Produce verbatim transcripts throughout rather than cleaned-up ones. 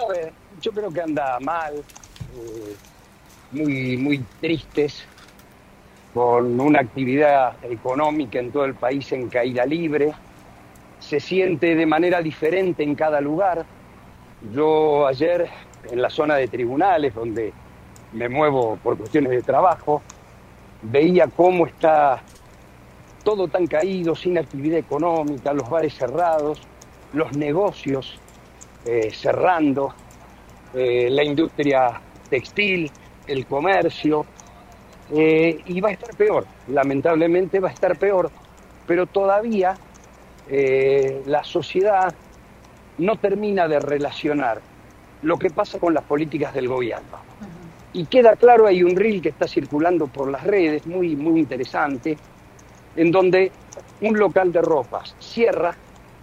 A ver, yo creo que anda mal, eh, muy, muy tristes, con una actividad económica en todo el país en caída libre. Se siente de manera diferente en cada lugar. Yo ayer, en la zona de tribunales, donde me muevo por cuestiones de trabajo, veía cómo está todo tan caído, sin actividad económica, los bares cerrados, los negocios eh, cerrando, eh, la industria textil, el comercio, eh, y va a estar peor, lamentablemente va a estar peor, pero todavía eh, la sociedad no termina de relacionar lo que pasa con las políticas del gobierno. Y queda claro, hay un reel que está circulando por las redes, muy, muy interesante, en donde un local de ropas cierra,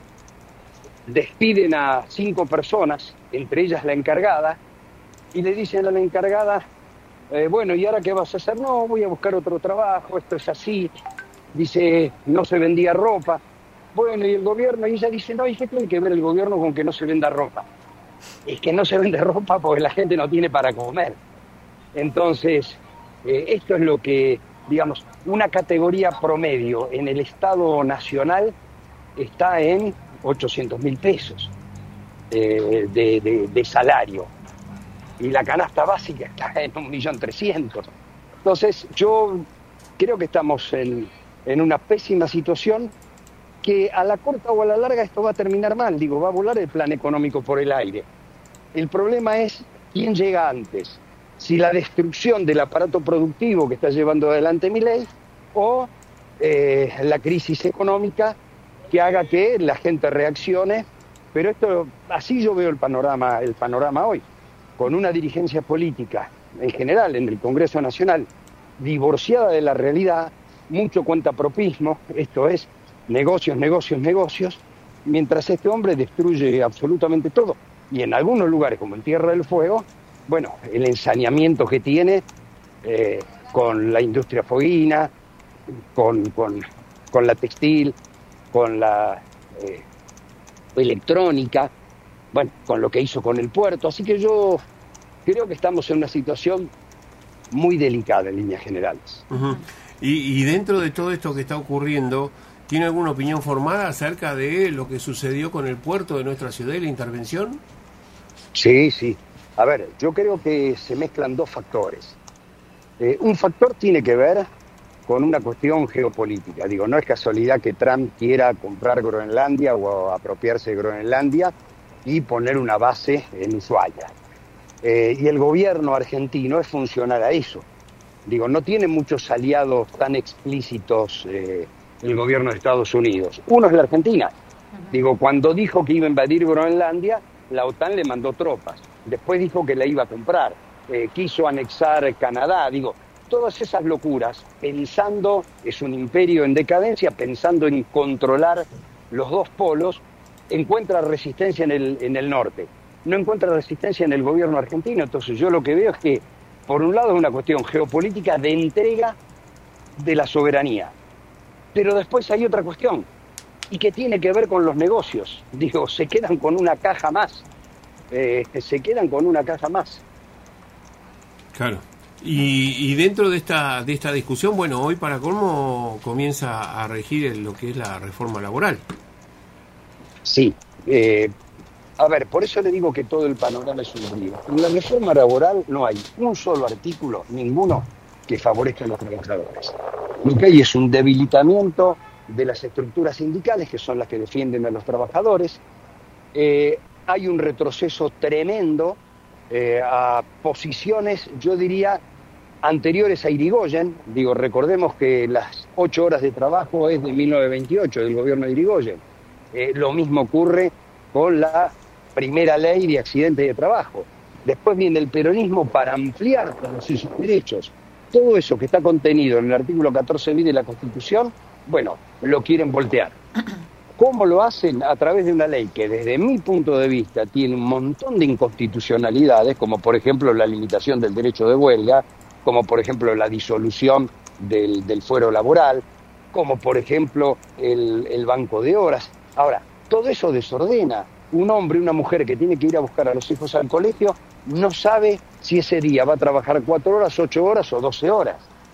despiden a cinco personas, entre ellas la encargada, y le dicen a la encargada, eh, bueno, ¿y ahora qué vas a hacer? No, voy a buscar otro trabajo, esto es así. Dice, no se vendía ropa. Bueno, y el gobierno, y ella dice, no, ¿y qué tiene que ver el gobierno con que no se venda ropa? Es que no se vende ropa porque la gente no tiene para comer. Entonces, eh, esto es lo que, digamos, una categoría promedio en el Estado Nacional está en ochocientos mil pesos eh, de, de, de salario. Y la canasta básica está en un millón trescientos. Entonces, yo creo que estamos en, en una pésima situación que a la corta o a la larga esto va a terminar mal. Digo, va a volar el plan económico por el aire. El problema es quién llega antes. Si la destrucción del aparato productivo que está llevando adelante Milei o eh, la crisis económica que haga que la gente reaccione. Pero esto, así yo veo el panorama, el panorama hoy, con una dirigencia política en general en el Congreso Nacional divorciada de la realidad, mucho cuentapropismo, esto es negocios, negocios, negocios, mientras este hombre destruye absolutamente todo. Y en algunos lugares, como en Tierra del Fuego, bueno, el ensañamiento que tiene eh, con la industria foguina, con, con, con la textil, con la eh, electrónica, bueno, con lo que hizo con el puerto. Así que yo creo que estamos en una situación muy delicada en líneas generales. Uh-huh. y, y dentro de todo esto que está ocurriendo, ¿tiene alguna opinión formada acerca de lo que sucedió con el puerto de nuestra ciudad y la intervención? Sí, sí. A ver, yo creo que se mezclan dos factores. Eh, un factor tiene que ver con una cuestión geopolítica. Digo, no es casualidad que Trump quiera comprar Groenlandia o apropiarse de Groenlandia y poner una base en Ushuaia. Eh, y el gobierno argentino es funcional a eso. Digo, no tiene muchos aliados tan explícitos eh, el gobierno de Estados Unidos. Uno es la Argentina. Digo, cuando dijo que iba a invadir Groenlandia, la OTAN le mandó tropas. Después dijo que la iba a comprar. Eh, quiso anexar Canadá. Digo, todas esas locuras, pensando, es un imperio en decadencia, pensando en controlar los dos polos, encuentra resistencia en el, en el norte. No encuentra resistencia en el gobierno argentino. Entonces yo lo que veo es que, por un lado, es una cuestión geopolítica de entrega de la soberanía. Pero después hay otra cuestión, y que tiene que ver con los negocios. Digo, se quedan con una caja más. Eh, se quedan con una caja más. Claro. Y, y dentro de esta de esta discusión, bueno, hoy para colmo comienza a regir lo que es la reforma laboral. Sí. Eh, a ver, por eso le digo que todo el panorama es un lío. En la reforma laboral no hay un solo artículo, ninguno, que favorezca a los trabajadores. Lo que hay es un debilitamiento de las estructuras sindicales, que son las que defienden a los trabajadores. Eh, hay un retroceso tremendo eh, a posiciones, yo diría, anteriores a Irigoyen. Digo, recordemos que las ocho horas de trabajo es de mil novecientos veintiocho, del gobierno de Irigoyen. Eh, lo mismo ocurre con la primera ley de accidentes de trabajo. Después viene el peronismo para ampliar todos esos derechos. Todo eso que está contenido en el artículo catorce bis de la Constitución, bueno, lo quieren voltear. ¿Cómo lo hacen? A través de una ley que desde mi punto de vista tiene un montón de inconstitucionalidades, como por ejemplo la limitación del derecho de huelga, como por ejemplo la disolución del, del fuero laboral, como por ejemplo el, el banco de horas. Ahora, todo eso desordena un hombre, una mujer que tiene que ir a buscar a los hijos al colegio, no sabe si ese día va a trabajar cuatro horas, ocho horas o doce horas.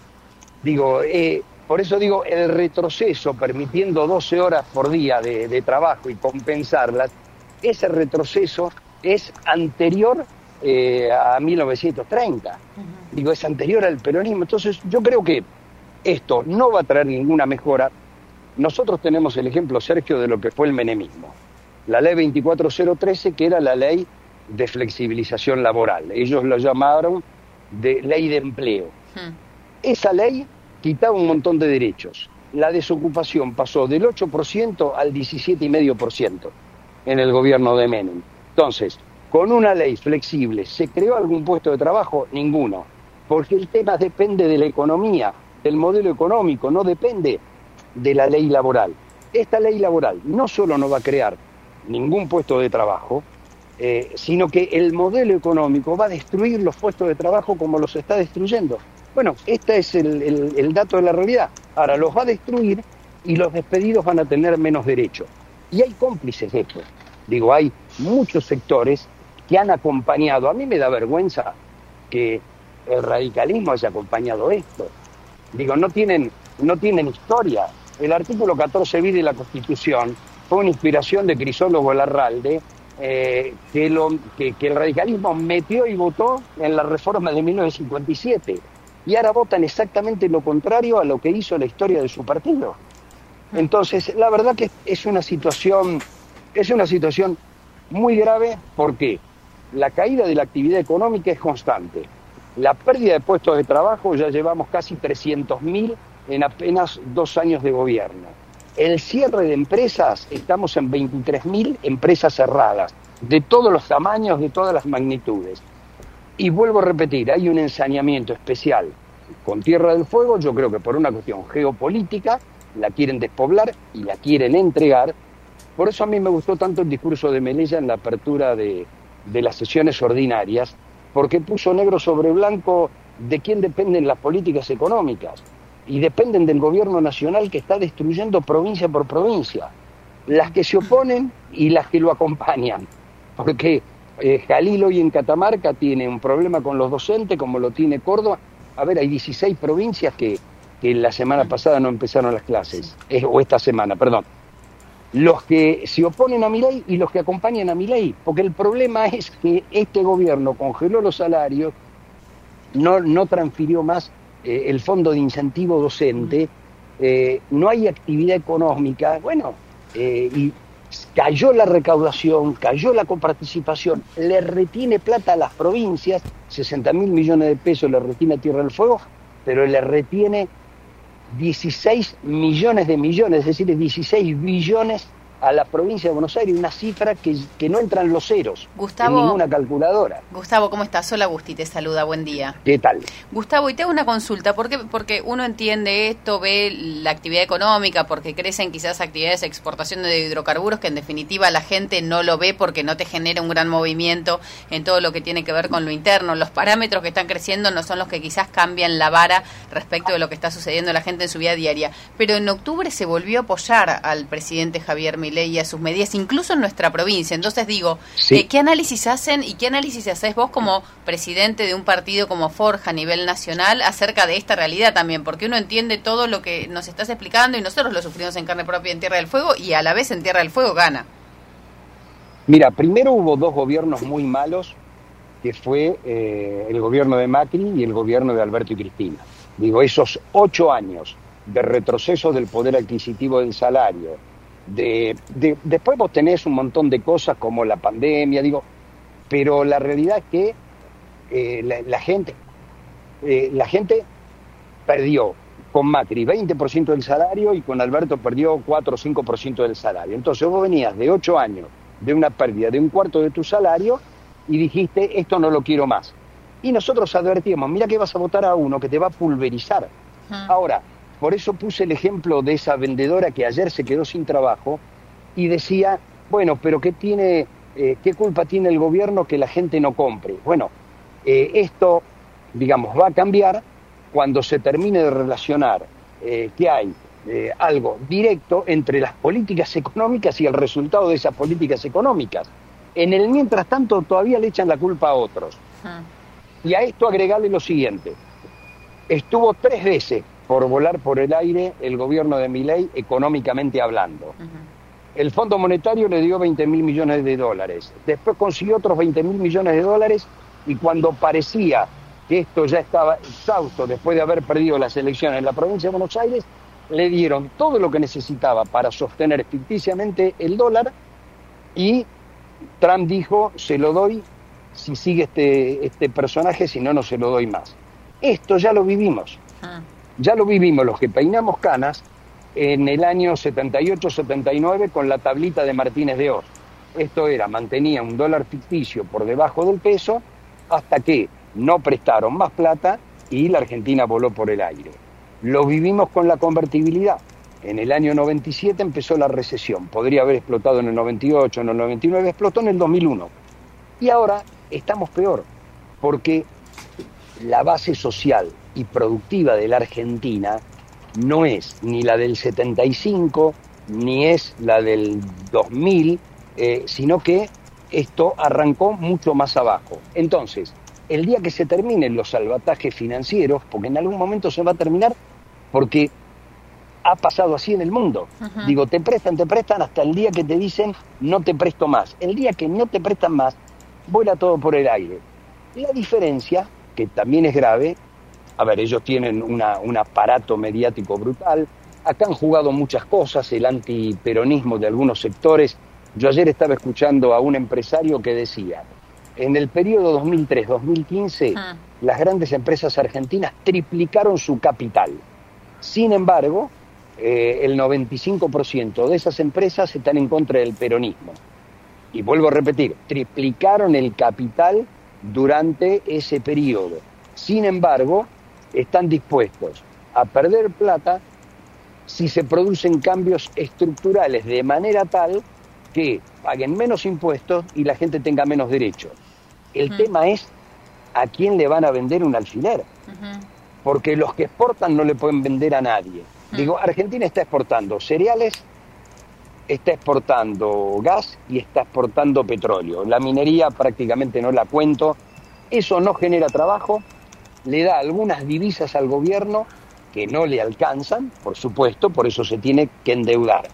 Digo, eh, por eso digo, el retroceso permitiendo doce horas por día de, de trabajo y compensarlas, ese retroceso es anterior eh, a mil novecientos treinta. Uh-huh. Digo, es anterior al peronismo. Entonces yo creo que esto no va a traer ninguna mejora. Nosotros tenemos el ejemplo, Sergio, de lo que fue el menemismo. La ley veinticuatro cero trece, que era la ley de flexibilización laboral. Ellos lo llamaron de ley de empleo. Uh-huh. Esa ley quitaba un montón de derechos. La desocupación pasó del ocho por ciento al diecisiete coma cinco por ciento en el gobierno de Menem. Entonces, con una ley flexible, ¿se creó algún puesto de trabajo? Ninguno. Porque el tema depende de la economía, del modelo económico, no depende de la ley laboral. Esta ley laboral no solo no va a crear ningún puesto de trabajo, eh, sino que el modelo económico va a destruir los puestos de trabajo como los está destruyendo. Bueno, este es el, el, el dato de la realidad. Ahora los va a destruir y los despedidos van a tener menos derechos. Y hay cómplices de esto. Digo, hay muchos sectores que han acompañado. A mí me da vergüenza que el radicalismo haya acompañado esto. Digo, no tienen, no tienen historia. El artículo catorce bis de la Constitución fue una inspiración de Crisólogo Larralde, eh, que, lo, que, que el radicalismo metió y votó en la reforma de mil novecientos cincuenta y siete. Y ahora votan exactamente lo contrario a lo que hizo la historia de su partido. Entonces, la verdad que es una situación, es una situación muy grave porque la caída de la actividad económica es constante. La pérdida de puestos de trabajo, ya llevamos casi trescientos mil en apenas dos años de gobierno. El cierre de empresas, estamos en veintitrés mil empresas cerradas, de todos los tamaños, de todas las magnitudes. Y vuelvo a repetir, hay un ensañamiento especial con Tierra del Fuego, yo creo que por una cuestión geopolítica, la quieren despoblar y la quieren entregar. Por eso a mí me gustó tanto el discurso de Melella en la apertura de, de las sesiones ordinarias, porque puso negro sobre blanco de quién dependen las políticas económicas. Y dependen del gobierno nacional que está destruyendo provincia por provincia. Las que se oponen y las que lo acompañan. Porque eh, Jalil hoy en Catamarca tiene un problema con los docentes, como lo tiene Córdoba. A ver, hay dieciséis provincias que, que la semana pasada no empezaron las clases. Eh, o esta semana, perdón. Los que se oponen a Milei y los que acompañan a Milei. Porque el problema es que este gobierno congeló los salarios, no, no transfirió más eh, el fondo de incentivo docente, eh, no hay actividad económica, bueno, eh, y cayó la recaudación, cayó la coparticipación, le retiene plata a las provincias, sesenta mil millones de pesos le retiene a Tierra del Fuego, pero le retiene dieciséis millones de millones, es decir, dieciséis billones a la provincia de Buenos Aires, una cifra que, que no entran los ceros Gustavo, en ninguna calculadora. Gustavo, ¿cómo estás? Hola, Gusti, te saluda, buen día. ¿Qué tal? Gustavo, y te hago una consulta, ¿por qué? Porque uno entiende esto, ve la actividad económica, porque crecen quizás actividades de exportación de hidrocarburos, que en definitiva la gente no lo ve porque no te genera un gran movimiento en todo lo que tiene que ver con lo interno. Los parámetros que están creciendo no son los que quizás cambian la vara respecto de lo que está sucediendo a la gente en su vida diaria. Pero en octubre se volvió a apoyar al presidente Javier Milei y a sus medidas, incluso en nuestra provincia. Entonces digo, sí. eh, ¿qué análisis hacen y qué análisis hacés vos como presidente de un partido como Forja a nivel nacional acerca de esta realidad también? Porque uno entiende todo lo que nos estás explicando y nosotros lo sufrimos en carne propia en Tierra del Fuego y a la vez en Tierra del Fuego gana. Mira, primero hubo dos gobiernos muy malos, que fue eh, el gobierno de Macri y el gobierno de Alberto y Cristina. Digo, esos ocho años de retroceso del poder adquisitivo del salario, De, de, después vos tenés un montón de cosas como la pandemia, digo, pero la realidad es que eh, la, la gente eh, la gente perdió con Macri veinte por ciento del salario y con Alberto perdió cuatro o cinco por ciento del salario. Entonces vos venías de ocho años de una pérdida de un cuarto de tu salario y dijiste, esto no lo quiero más. Y nosotros advertimos, mira que vas a votar a uno que te va a pulverizar. Uh-huh. Ahora, por eso puse el ejemplo de esa vendedora que ayer se quedó sin trabajo y decía, bueno, pero ¿qué tiene, eh, qué culpa tiene el gobierno que la gente no compre? Bueno, eh, esto, digamos, va a cambiar cuando se termine de relacionar eh, que hay eh, algo directo entre las políticas económicas y el resultado de esas políticas económicas. En el mientras tanto todavía le echan la culpa a otros. Uh-huh. Y a esto agregarle lo siguiente. Estuvo tres veces por volar por el aire el gobierno de Milei económicamente hablando. Uh-huh. El Fondo Monetario le dio veinte mil millones de dólares. Después consiguió otros veinte mil millones de dólares y cuando parecía que esto ya estaba exhausto después de haber perdido las elecciones en la provincia de Buenos Aires, le dieron todo lo que necesitaba para sostener ficticiamente el dólar y Trump dijo, se lo doy si sigue este, este personaje, si no, no se lo doy más. Esto ya lo vivimos. Ah. Ya lo vivimos los que peinamos canas en el año setenta y ocho setenta y nueve con la tablita de Martínez de Oz. Esto era, mantenía un dólar ficticio por debajo del peso hasta que no prestaron más plata y la Argentina voló por el aire. Lo vivimos con la convertibilidad. En el año noventa y siete empezó la recesión. Podría haber explotado en el noventa y ocho, en el noventa y nueve, explotó en el dos mil uno. Y ahora estamos peor, porque la base social y productiva de la Argentina no es ni la del setenta y cinco, ni es la del dos mil, eh, sino que esto arrancó mucho más abajo. Entonces, el día que se terminen los salvatajes financieros, porque en algún momento se va a terminar, porque ha pasado así en el mundo. Uh-huh. Digo, te prestan, te prestan hasta el día que te dicen no te presto más. El día que no te prestan más, vuela todo por el aire. La diferencia, que también es grave, a ver, ellos tienen una, un aparato mediático brutal, acá han jugado muchas cosas, el antiperonismo de algunos sectores. Yo ayer estaba escuchando a un empresario que decía, en el periodo dos mil tres dos mil quince, uh-huh. las grandes empresas argentinas triplicaron su capital. Sin embargo, eh, el noventa y cinco por ciento de esas empresas están en contra del peronismo. Y vuelvo a repetir, triplicaron el capital durante ese periodo. Sin embargo, están dispuestos a perder plata si se producen cambios estructurales de manera tal que paguen menos impuestos y la gente tenga menos derechos. El uh-huh. tema es a quién le van a vender un alfiler. Uh-huh. Porque los que exportan no le pueden vender a nadie. Uh-huh. Digo, Argentina está exportando cereales, está exportando gas y está exportando petróleo. La minería prácticamente no la cuento. Eso no genera trabajo, le da algunas divisas al gobierno que no le alcanzan, por supuesto, por eso se tiene que endeudar.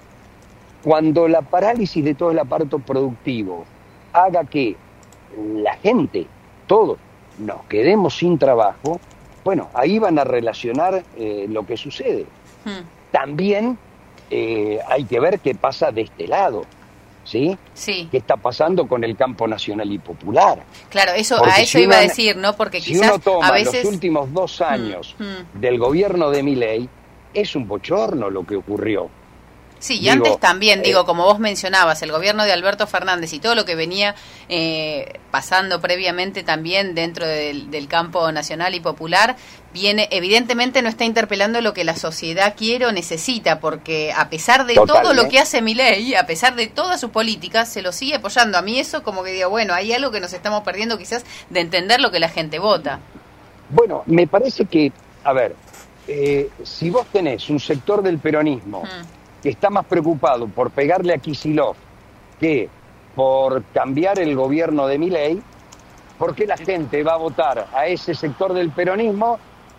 Cuando la parálisis de todo el aparato productivo haga que la gente, todos, nos quedemos sin trabajo, bueno, ahí van a relacionar eh, lo que sucede. Hmm. También eh, hay que ver qué pasa de este lado, ¿sí? Sí. ¿Qué está pasando con el campo nacional y popular? Claro, eso Porque a eso si iba uno, a decir, ¿no? Porque si quizás uno toma a veces... los últimos dos años hmm, hmm. del gobierno de Milei, es un bochorno lo que ocurrió. Sí, y digo, antes también, eh, digo, como vos mencionabas, el gobierno de Alberto Fernández y todo lo que venía eh, pasando previamente también dentro del, del campo nacional y popular, viene, evidentemente no está interpelando lo que la sociedad quiere o necesita, porque a pesar de total, todo ¿eh? lo que hace Milei, a pesar de todas sus políticas, se lo sigue apoyando. A mí eso como que digo, bueno, hay algo que nos estamos perdiendo quizás de entender lo que la gente vota. Bueno, me parece que, a ver, eh, si vos tenés un sector del peronismo... Hmm. que está más preocupado por pegarle a Kicillof que por cambiar el gobierno de Milei, ¿por qué la gente va a votar a ese sector del peronismo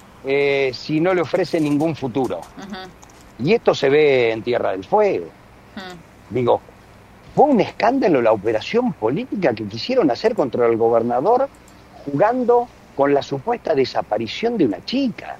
eh, si no le ofrece ningún futuro? Uh-huh. Y esto se ve en Tierra del Fuego. Uh-huh. Digo, fue un escándalo la operación política que quisieron hacer contra el gobernador jugando con la supuesta desaparición de una chica.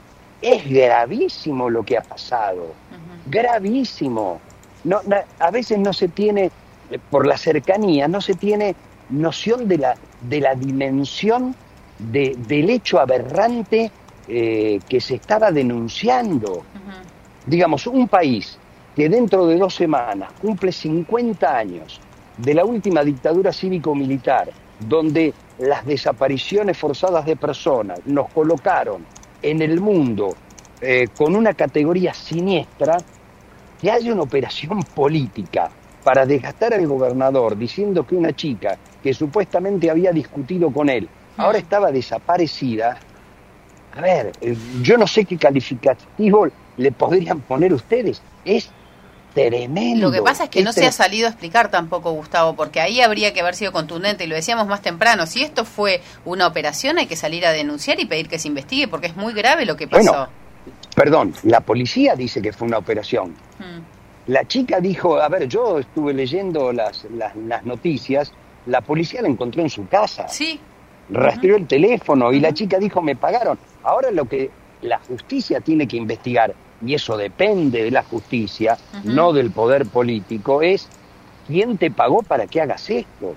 Es gravísimo lo que ha pasado, uh-huh. gravísimo. No, no, a veces no se tiene, por la cercanía, no se tiene noción de la, de la dimensión de, del hecho aberrante eh, que se estaba denunciando. Uh-huh. Digamos, un país que dentro de dos semanas cumple cincuenta años de la última dictadura cívico-militar, donde las desapariciones forzadas de personas nos colocaron en el mundo eh, con una categoría siniestra, que haya una operación política para desgastar al gobernador diciendo que una chica que supuestamente había discutido con él ahora estaba desaparecida. A ver, eh, yo no sé qué calificativo le podrían poner ustedes. Es tremendo. Lo que pasa es que es no se ha salido a explicar tampoco, Gustavo, porque ahí habría que haber sido contundente, y lo decíamos más temprano, si esto fue una operación hay que salir a denunciar y pedir que se investigue, porque es muy grave lo que pasó. Bueno, perdón, la policía dice que fue una operación. Hmm. La chica dijo, a ver, yo estuve leyendo las, las, las noticias, la policía la encontró en su casa. Sí. Rastreó uh-huh. el teléfono y uh-huh. la chica dijo, me pagaron. Ahora lo que la justicia tiene que investigar, y eso depende de la justicia, uh-huh. no del poder político, es quién te pagó para que hagas esto.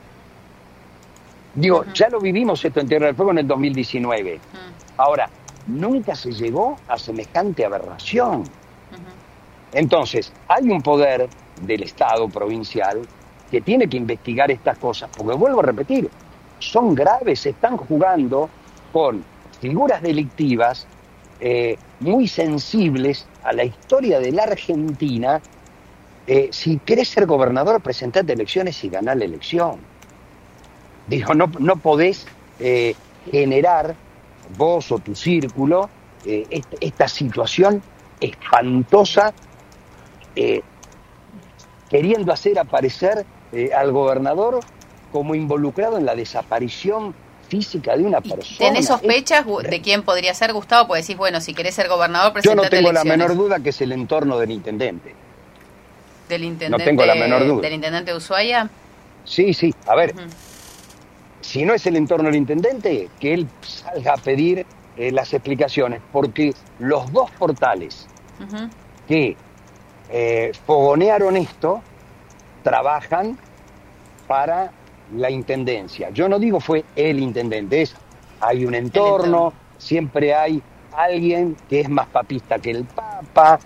Digo, uh-huh. ya lo vivimos esto en Tierra del Fuego en el dos mil diecinueve. Uh-huh. Ahora, nunca se llegó a semejante aberración. Uh-huh. Entonces, hay un poder del Estado provincial que tiene que investigar estas cosas, porque vuelvo a repetir, son graves, se están jugando con figuras delictivas eh, muy sensibles a la historia de la Argentina. Eh, si querés ser gobernador, presentate elecciones y ganá la elección. Digo, no, no podés eh, generar, vos o tu círculo, eh, esta, esta situación espantosa, eh, queriendo hacer aparecer eh, al gobernador como involucrado en la desaparición física de una persona. ¿Tenés sospechas es... de quién podría ser, Gustavo? Pues decís, bueno, si querés ser gobernador, presentate elecciones. Yo no tengo elecciones. la menor duda que es el entorno del intendente. ¿Del intendente? No tengo la menor duda. ¿Del intendente de Ushuaia? Sí, sí. A ver, uh-huh. si no es el entorno del intendente, que él salga a pedir eh, las explicaciones, porque los dos portales uh-huh. que eh, fogonearon esto trabajan para la intendencia. Yo no digo fue el intendente, es hay un entorno, entorno. Siempre hay alguien que es más papista que el Papa.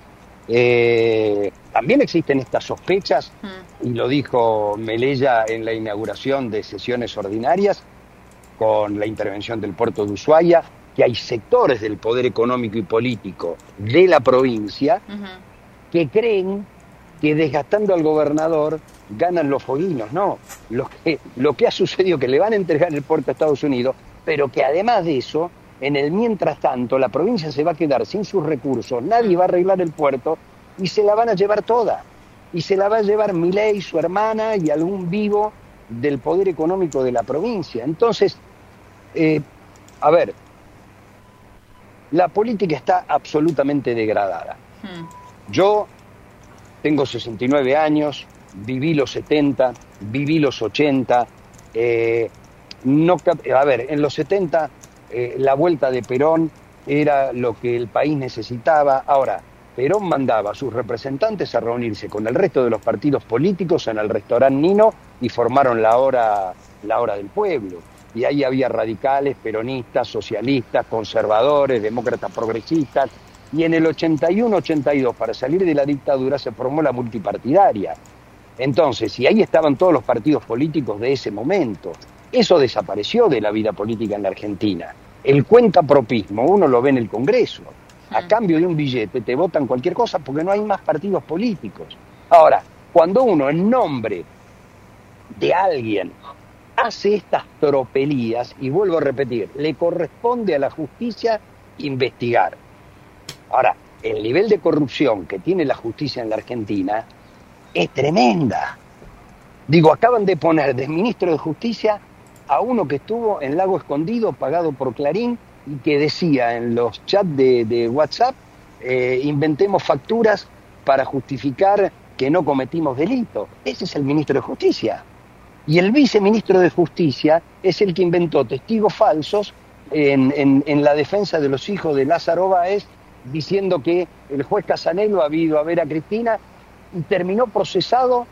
Eh, también existen estas sospechas, hmm. y lo dijo Melella en la inauguración de sesiones ordinarias con la intervención del puerto de Ushuaia, que hay sectores del poder económico y político de la provincia uh-huh. que creen que desgastando al gobernador ganan los foguinos. No, lo que, lo que ha sucedido es que le van a entregar el puerto a Estados Unidos, pero que además de eso, en el mientras tanto, la provincia se va a quedar sin sus recursos, nadie va a arreglar el puerto y se la van a llevar toda. Y se la va a llevar Milei, su hermana y algún vivo del poder económico de la provincia. Entonces, eh, a ver, la política está absolutamente degradada. Hmm. Yo tengo sesenta y nueve años, viví los setenta, viví los ochenta. Eh, no, a ver, en los setenta eh, la vuelta de Perón era lo que el país necesitaba. Ahora, Perón mandaba a sus representantes a reunirse con el resto de los partidos políticos en el restaurante Nino y formaron la hora, la hora del pueblo. Y ahí había radicales, peronistas, socialistas, conservadores, demócratas progresistas. Y en el ochenta y uno ochenta y dos, para salir de la dictadura, se formó la multipartidaria. Entonces, y ahí estaban todos los partidos políticos de ese momento. Eso desapareció de la vida política en la Argentina. El cuentapropismo, uno lo ve en el Congreso. A cambio de un billete te votan cualquier cosa porque no hay más partidos políticos. Ahora, cuando uno en nombre de alguien hace estas tropelías, y vuelvo a repetir, le corresponde a la justicia investigar. Ahora, el nivel de corrupción que tiene la justicia en la Argentina es tremenda. Digo, acaban de poner de ministro de Justicia a uno que estuvo en Lago Escondido, pagado por Clarín, y que decía en los chats de, de WhatsApp, eh, inventemos facturas para justificar que no cometimos delito. Ese es el ministro de Justicia. Y el viceministro de Justicia es el que inventó testigos falsos en, en, en la defensa de los hijos de Lázaro Báez, diciendo que el juez Casanelo había ido a ver a Cristina y terminó procesado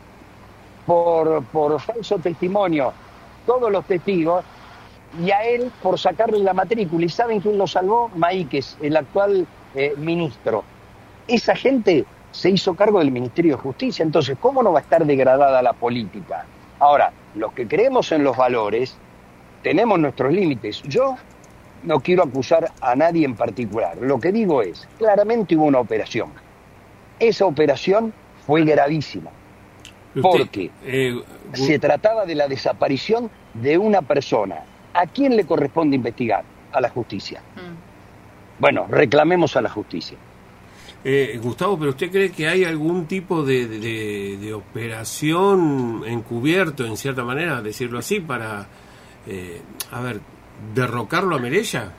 por, por falso testimonio. Todos los testigos, y a él por sacarle la matrícula. ¿Y saben quién lo salvó? Maíquez, el actual eh, ministro. Esa gente se hizo cargo del Ministerio de Justicia. Entonces, ¿cómo no va a estar degradada la política? Ahora, los que creemos en los valores, tenemos nuestros límites. Yo no quiero acusar a nadie en particular. Lo que digo es, claramente hubo una operación. Esa operación fue gravísima. Porque eh, se trataba de la desaparición de una persona. ¿A quién le corresponde investigar? A la justicia. Mm. Bueno, reclamemos a la justicia. Eh, Gustavo, ¿pero usted cree que hay algún tipo de, de, de operación encubierto, en cierta manera, decirlo así, para, eh, a ver, derrocarlo a Melella?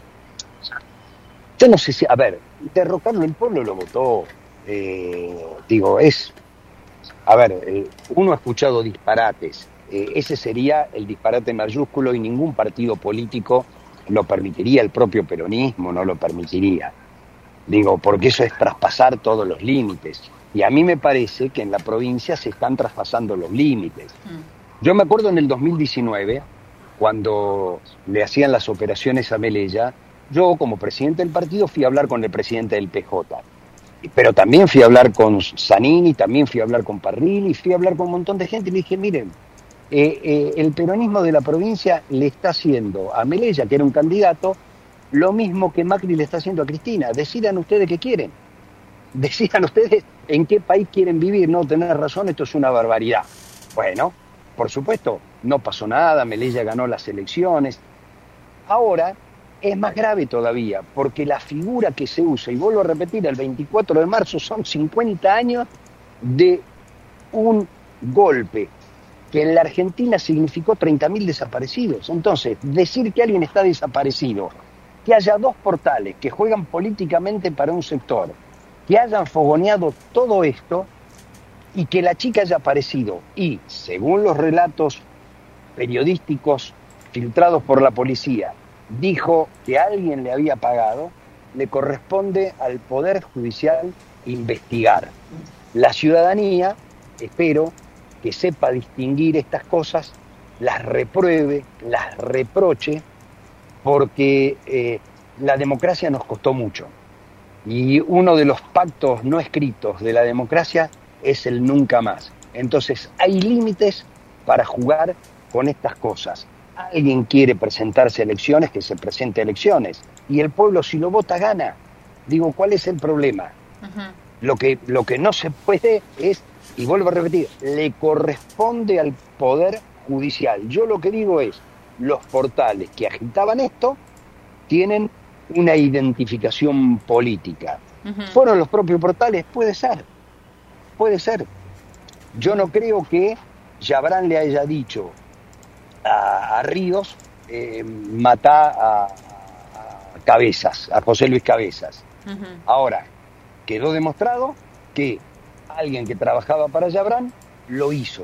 Yo no sé si, a ver, derrocarlo, el pueblo lo votó. Eh, digo, es, a ver, eh, uno ha escuchado disparates. Eh, ese sería el disparate mayúsculo y ningún partido político lo permitiría, el propio peronismo no lo permitiría. Digo, porque eso es traspasar todos los límites. Y a mí me parece que en la provincia se están traspasando los límites. Mm. Yo me acuerdo en el dos mil diecinueve, cuando le hacían las operaciones a Melella, yo como presidente del partido fui a hablar con el presidente del P J. Pero también fui a hablar con Zanini, también fui a hablar con Parrilli, fui a hablar con un montón de gente y le dije, miren, eh, eh, el peronismo de la provincia le está haciendo a Melella, que era un candidato, lo mismo que Macri le está haciendo a Cristina. Decidan ustedes qué quieren. Decidan ustedes en qué país quieren vivir. No, tenés razón, esto es una barbaridad. Bueno, por supuesto, no pasó nada, Melella ganó las elecciones. Ahora es más grave todavía, porque la figura que se usa, y vuelvo a repetir, el veinticuatro de marzo son cincuenta años de un golpe que en la Argentina significó treinta mil desaparecidos. Entonces, decir que alguien está desaparecido, que haya dos portales que juegan políticamente para un sector, que hayan fogoneado todo esto y que la chica haya aparecido y, según los relatos periodísticos filtrados por la policía, dijo que alguien le había pagado, le corresponde al Poder Judicial investigar. La ciudadanía, espero, que sepa distinguir estas cosas, las repruebe, las reproche, porque eh, la democracia nos costó mucho. Y uno de los pactos no escritos de la democracia es el nunca más. Entonces, hay límites para jugar con estas cosas. Alguien quiere presentarse a elecciones, que se presente a elecciones. Y el pueblo, si lo vota, gana. Digo, ¿cuál es el problema? Uh-huh. Lo que, lo que no se puede es, y vuelvo a repetir, le corresponde al Poder Judicial. Yo lo que digo es, los portales que agitaban esto tienen una identificación política. Uh-huh. ¿Fueron los propios portales? Puede ser, puede ser. Yo no creo que Yabrán le haya dicho a, a Ríos, eh, matá a, a Cabezas, a José Luis Cabezas. Uh-huh. Ahora, quedó demostrado que alguien que trabajaba para Yabrán lo hizo.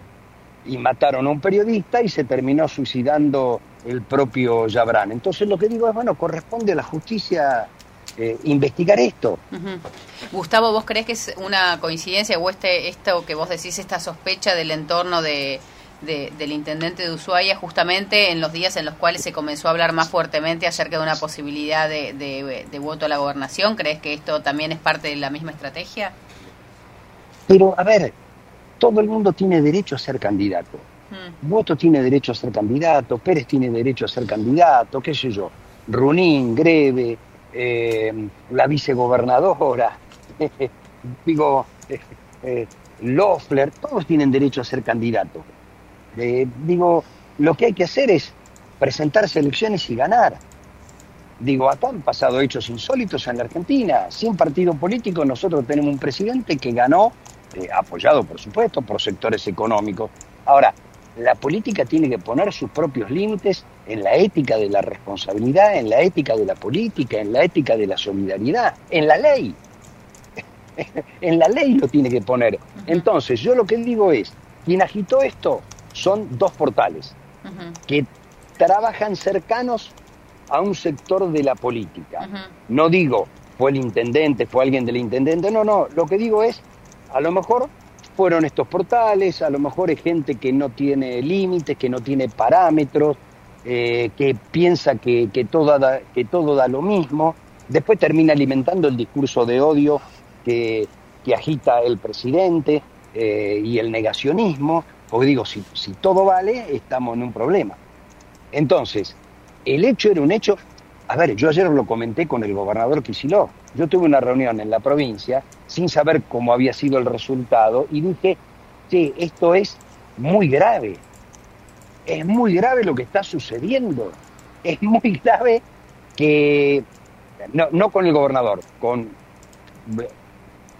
Y mataron a un periodista y se terminó suicidando el propio Yabrán. Entonces lo que digo es, bueno, corresponde a la justicia eh, investigar esto. Uh-huh. Gustavo, ¿vos creés que es una coincidencia o este esto que vos decís, esta sospecha del entorno de, de, del intendente de Ushuaia, justamente en los días en los cuales se comenzó a hablar más fuertemente acerca de una posibilidad de, de, de voto a la gobernación? ¿Crees que esto también es parte de la misma estrategia? Pero, a ver, todo el mundo tiene derecho a ser candidato. Mm. Boto tiene derecho a ser candidato, Pérez tiene derecho a ser candidato, qué sé yo, Runín, Greve, eh, la vicegobernadora, digo, eh, eh, Loeffler, todos tienen derecho a ser candidatos. Eh, digo, lo que hay que hacer es presentarse a elecciones y ganar. Digo, acá han pasado hechos insólitos en la Argentina. Sin partido político nosotros tenemos un presidente que ganó, eh, apoyado por supuesto por sectores económicos. Ahora, la política tiene que poner sus propios límites en la ética de la responsabilidad, en la ética de la política, en la ética de la solidaridad, en la ley. En la ley lo tiene que poner. Entonces, yo lo que digo es, quien agitó esto son dos portales uh-huh. que trabajan cercanos a un sector de la política. Uh-huh. No digo, fue el intendente, fue alguien del intendente, no, no, lo que digo es, a lo mejor fueron estos portales, a lo mejor es gente que no tiene límites, que no tiene parámetros, eh, que piensa que, que, todo da, que todo da lo mismo, después termina alimentando el discurso de odio que, que agita el presidente eh, y el negacionismo, porque digo, si, si todo vale, estamos en un problema. Entonces, el hecho era un hecho. A ver, yo ayer lo comenté con el gobernador Kicillof. Yo tuve una reunión en la provincia sin saber cómo había sido el resultado y dije, sí, esto es muy grave. Es muy grave lo que está sucediendo. Es muy grave que, no, no con el gobernador, con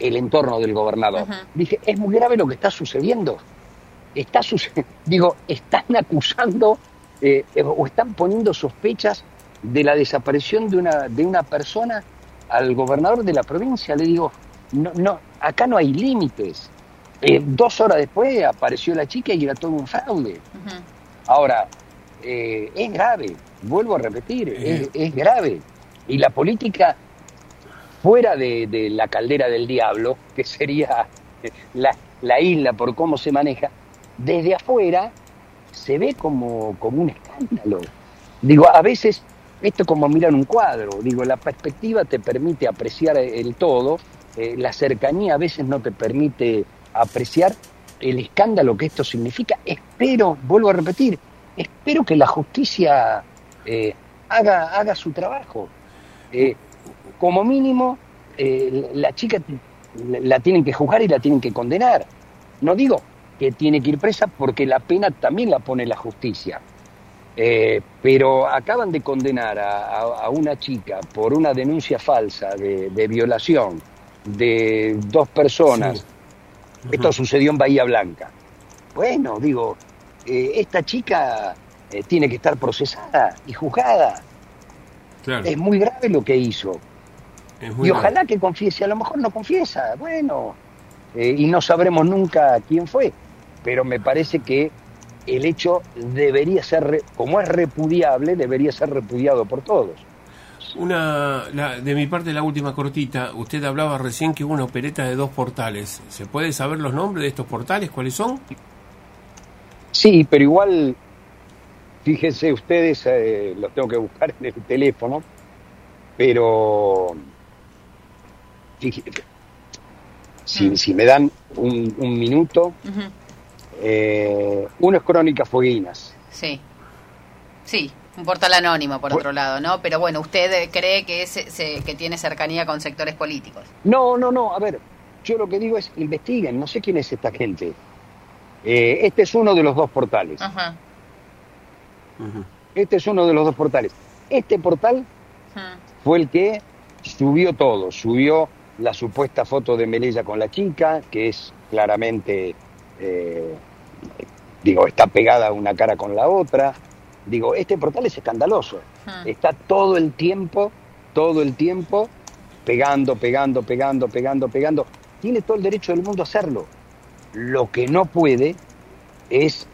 el entorno del gobernador. Uh-huh. Dije, es muy grave lo que está sucediendo. Está suce- Digo, están acusando eh, o están poniendo sospechas de la desaparición de una, de una persona al gobernador de la provincia. Le digo, no, no, acá no hay límites. Eh, dos horas después apareció la chica y era todo un fraude. Uh-huh. Ahora, eh, es grave, vuelvo a repetir, uh-huh. es, es grave. Y la política, fuera de, de la caldera del diablo, que sería la, la isla por cómo se maneja, desde afuera se ve como, como un escándalo. Digo, a veces esto es como mirar un cuadro. Digo, la perspectiva te permite apreciar el todo, eh, la cercanía a veces no te permite apreciar el escándalo que esto significa. Espero, vuelvo a repetir, espero que la justicia eh, haga, haga su trabajo. Eh, como mínimo, eh, la chica la tienen que juzgar y la tienen que condenar. No digo que tiene que ir presa porque la pena también la pone la justicia. Eh, pero acaban de condenar a, a, a una chica por una denuncia falsa de, de violación de dos personas. Sí. Uh-huh. Esto sucedió en Bahía Blanca. Bueno, digo, eh, esta chica eh, tiene que estar procesada y juzgada. Claro. Es muy grave lo que hizo. Y ojalá grave. Que confiese, a lo mejor no confiesa, bueno, eh, y no sabremos nunca quién fue, pero me parece que el hecho debería ser, como es repudiable, debería ser repudiado por todos. Una, la, de mi parte, la última cortita. Usted hablaba recién que hubo una opereta de dos portales. ¿Se puede saber los nombres de estos portales? ¿Cuáles son? Sí, pero igual, fíjense ustedes, eh, los tengo que buscar en el teléfono, pero fíjense, si, mm. si me dan un, un minuto, uh-huh. eh, uno es Crónicas Fueguinas. Sí, sí. Un portal anónimo, por otro lado, ¿no? Pero bueno, ¿usted cree que, es, se, que tiene cercanía con sectores políticos? No, no, no. A ver, yo lo que digo es, investiguen. No sé quién es esta gente. Eh, este es uno de los dos portales. Ajá. Uh-huh. Este es uno de los dos portales. Este portal uh-huh. fue el que subió todo. Subió la supuesta foto de Melella con la chica, que es claramente, eh, digo, está pegada una cara con la otra. Digo, este portal es escandaloso. Hmm. Está todo el tiempo, todo el tiempo, pegando, pegando, pegando, pegando, pegando. Tiene todo el derecho del mundo a hacerlo. Lo que no puede es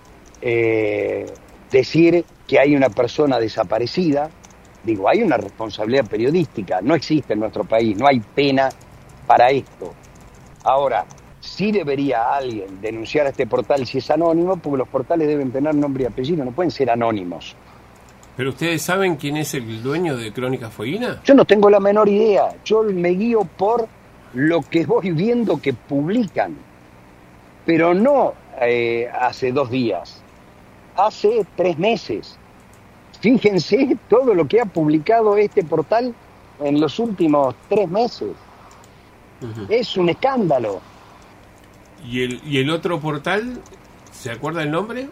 eh, decir que hay una persona desaparecida. Digo, hay una responsabilidad periodística. No existe en nuestro país, no hay pena para esto. Ahora, sí debería alguien denunciar a este portal si es anónimo, porque los portales deben tener nombre y apellido, no pueden ser anónimos. ¿Pero ustedes saben quién es el dueño de Crónicas Fueguinas? Yo no tengo la menor idea. Yo me guío por lo que voy viendo que publican. Pero no eh, hace dos días. Hace tres meses. Fíjense todo lo que ha publicado este portal en los últimos tres meses. Uh-huh. Es un escándalo. ¿Y el, ¿Y el otro portal? ¿Se acuerda el nombre?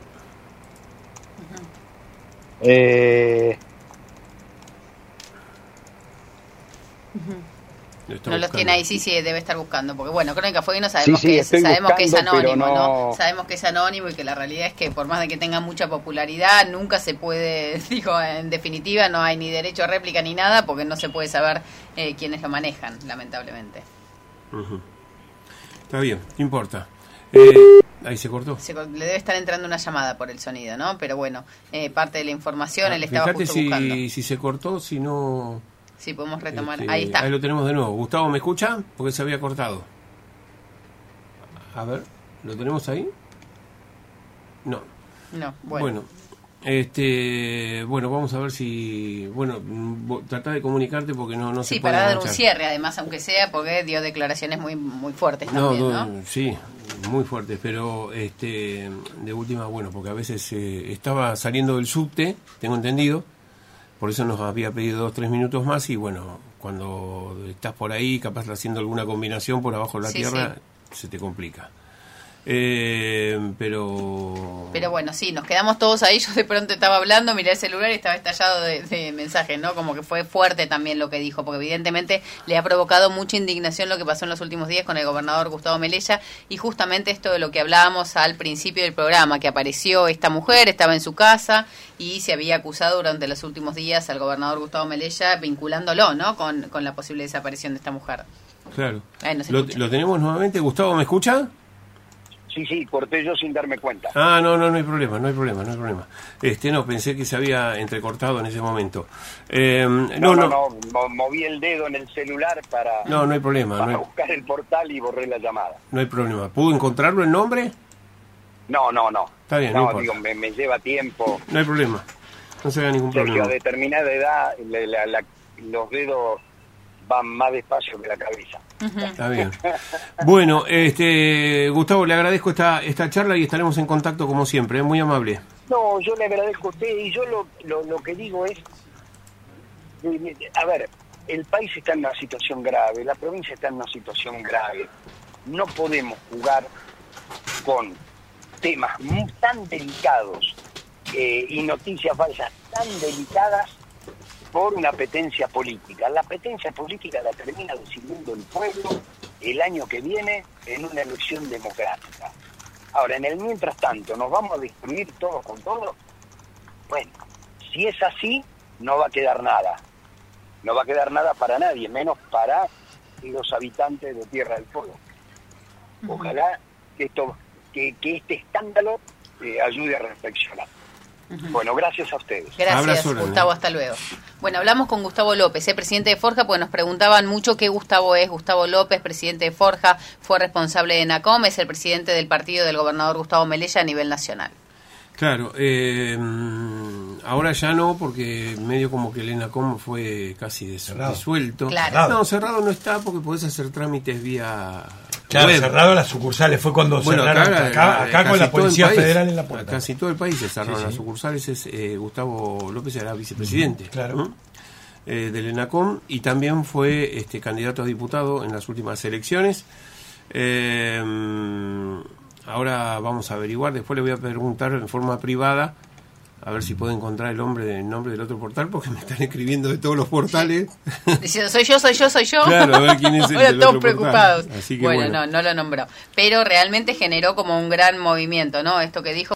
Uh-huh. Eh... Uh-huh. No los tiene ahí, sí, sí, debe estar buscando. Porque bueno, Crónica Fueguina sabemos, sí, sí, que, es, sabemos buscando, que es anónimo, no... ¿no? Sabemos que es anónimo y que la realidad es que por más de que tenga mucha popularidad, nunca se puede, digo, en definitiva, no hay ni derecho a réplica ni nada, porque no se puede saber eh, quiénes lo manejan, lamentablemente. Uh-huh. Está bien, no importa. Eh, ahí se cortó. Se, le debe estar entrando una llamada por el sonido, ¿no? Pero bueno, eh, parte de la información, ah, él estaba justo si, buscando. si se cortó, si no... Sí, podemos retomar. Este, ahí está. Ahí lo tenemos de nuevo. Gustavo, ¿me escucha? Porque se había cortado. A ver, ¿lo tenemos ahí? No. No, bueno. Bueno, este, bueno, vamos a ver si... Bueno, trata de comunicarte porque no, no sí, se puede Sí, para dar enganchar. Un cierre, además, aunque sea, porque dio declaraciones muy muy fuertes también, ¿no? ¿no? Sí, muy fuertes, pero este de última, bueno, porque a veces eh, estaba saliendo del subte, tengo entendido, por eso nos había pedido dos, tres minutos más y bueno, cuando estás por ahí, capaz haciendo alguna combinación por abajo de la sí, tierra, sí. se te complica. Eh, pero pero bueno, sí, nos quedamos todos ahí. Yo de pronto estaba hablando, miré el celular y estaba estallado de, de mensajes, ¿no? Como que fue fuerte también lo que dijo, porque evidentemente le ha provocado mucha indignación lo que pasó en los últimos días con el gobernador Gustavo Melella, y justamente esto de lo que hablábamos al principio del programa, que apareció esta mujer, estaba en su casa y se había acusado durante los últimos días al gobernador Gustavo Melella, vinculándolo, ¿no? Con, con la posible desaparición de esta mujer. Claro. Ahí no se lo, escucha. lo tenemos nuevamente. Gustavo, ¿me escucha? Sí, sí, corté yo sin darme cuenta. Ah, no, no, no hay problema, no hay problema, no hay problema. Este, no, pensé que se había entrecortado en ese momento. Eh, no, No, no, no, no, mo- moví el dedo en el celular para, no, no hay problema, para no hay, buscar el portal y borré la llamada. no hay problema. ¿Pudo encontrarlo el nombre? No, no, no. Está bien, no no importa. digo, me, me lleva tiempo. No hay problema, no se haga ningún Sergio, problema. a determinada edad la- la- la- los dedos van más despacio que la cabeza. Está bien. Bueno, este, Gustavo, le agradezco esta esta charla y estaremos en contacto como siempre, ¿eh? Muy amable. No, yo le agradezco a usted y yo lo, lo, lo que digo es, a ver, el país está en una situación grave, la provincia está en una situación grave. No podemos jugar con temas muy, tan delicados eh, y noticias falsas tan delicadas por una apetencia política. La apetencia política la termina decidiendo el pueblo el año que viene en una elección democrática. Ahora, en el mientras tanto, ¿nos vamos a destruir todos con todos? Bueno, si es así, no va a quedar nada. No va a quedar nada para nadie, menos para los habitantes de Tierra del Fuego. Ojalá que, esto, que, que este escándalo eh, ayude a reflexionar. Bueno, gracias a ustedes. Gracias, Abrazo, Gustavo, ¿no? hasta luego. Bueno, hablamos con Gustavo López, ¿eh? presidente de Forja, porque nos preguntaban mucho qué Gustavo es. Gustavo López, presidente de Forja, fue responsable de ENACOM, es el presidente del partido del gobernador Gustavo Melella a nivel nacional. Claro, eh, ahora ya no, porque medio como que el ENACOM fue casi des- Cerrado. disuelto. Claro. No, cerrado no está porque podés hacer trámites vía Claro, web. cerrado las sucursales, fue cuando Bueno, cerraron acá, acá, acá casi con la todo el Policía país, Federal en la puerta. Casi todo el país se cerraron Sí, las sí. sucursales. Es, eh, Gustavo López era vicepresidente, Claro. ¿no? eh, del ENACOM, y también fue este candidato a diputado en las últimas elecciones. Eh, ahora vamos a averiguar, después le voy a preguntar en forma privada a ver si puedo encontrar el nombre, el nombre del otro portal, porque me están escribiendo de todos los portales. Diciendo, soy yo, soy yo, soy yo. Claro, a ver quién es el Ahora del todos otro preocupados. portal. Así que bueno, bueno. no, no lo nombró. Pero realmente generó como un gran movimiento, ¿no? Esto que dijo.